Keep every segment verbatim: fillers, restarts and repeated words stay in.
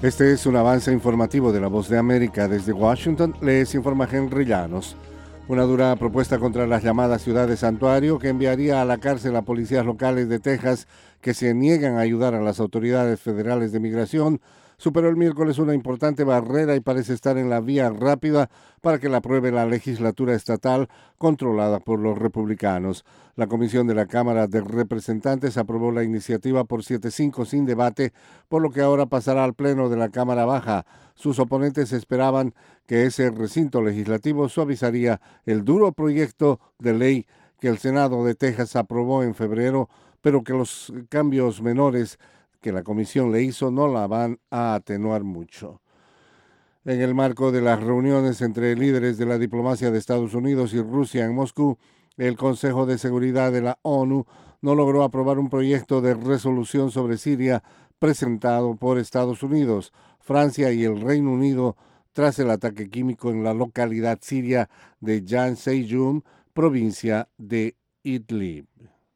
Este es un avance informativo de La Voz de América. Desde Washington les informa Henry Llanos. Una dura propuesta contra las llamadas ciudades santuario que enviaría a la cárcel a policías locales de Texas que se niegan a ayudar a las autoridades federales de migración superó el miércoles una importante barrera y parece estar en la vía rápida para que la apruebe la legislatura estatal controlada por los republicanos. La comisión de la Cámara de Representantes aprobó la iniciativa por siete cinco sin debate, por lo que ahora pasará al Pleno de la Cámara Baja. Sus oponentes esperaban que ese recinto legislativo suavizaría el duro proyecto de ley que el Senado de Texas aprobó en febrero, pero que los cambios menores que la comisión le hizo no la van a atenuar mucho. En el marco de las reuniones entre líderes de la diplomacia de Estados Unidos y Rusia en Moscú, el Consejo de Seguridad de la ONU no logró aprobar un proyecto de resolución sobre Siria presentado por Estados Unidos, Francia y el Reino Unido tras el ataque químico en la localidad siria de Jan Seyum, provincia de Idlib.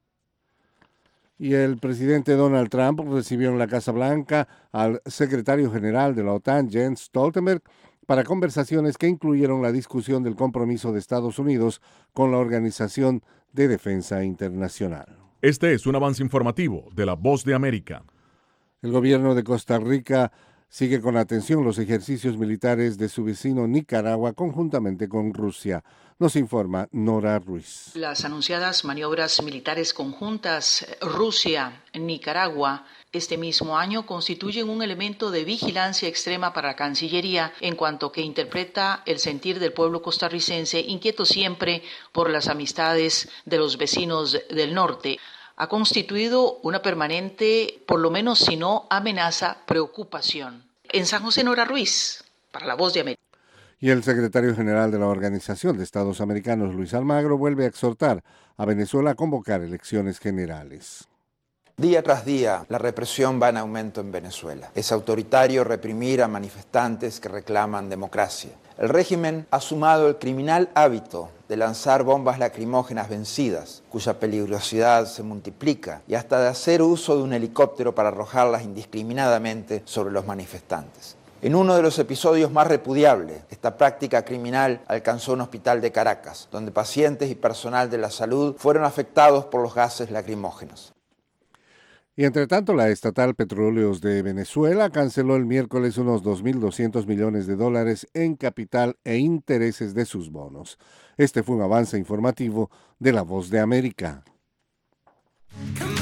Y el presidente Donald Trump recibió en la Casa Blanca al secretario general de la OTAN, Jens Stoltenberg, para conversaciones que incluyeron la discusión del compromiso de Estados Unidos con la Organización de Defensa Internacional. Este es un avance informativo de La Voz de América. El gobierno de Costa Rica sigue con atención los ejercicios militares de su vecino Nicaragua conjuntamente con Rusia. Nos informa Nora Ruiz. Las anunciadas maniobras militares conjuntas Rusia-Nicaragua este mismo año constituyen un elemento de vigilancia extrema para la Cancillería en cuanto que interpreta el sentir del pueblo costarricense, inquieto siempre por las amistades de los vecinos del norte. Ha constituido una permanente, por lo menos si no amenaza, preocupación. En San José, Nora Ruiz, para La Voz de América. Y el secretario general de la Organización de Estados Americanos, Luis Almagro, vuelve a exhortar a Venezuela a convocar elecciones generales. Día tras día, la represión va en aumento en Venezuela. Es autoritario reprimir a manifestantes que reclaman democracia. El régimen ha sumado el criminal hábito de lanzar bombas lacrimógenas vencidas, cuya peligrosidad se multiplica, y hasta de hacer uso de un helicóptero para arrojarlas indiscriminadamente sobre los manifestantes. En uno de los episodios más repudiables, esta práctica criminal alcanzó un hospital de Caracas, donde pacientes y personal de la salud fueron afectados por los gases lacrimógenos. Y entre tanto, la estatal Petróleos de Venezuela canceló el miércoles unos dos mil doscientos millones de dólares en capital e intereses de sus bonos. Este fue un avance informativo de La Voz de América.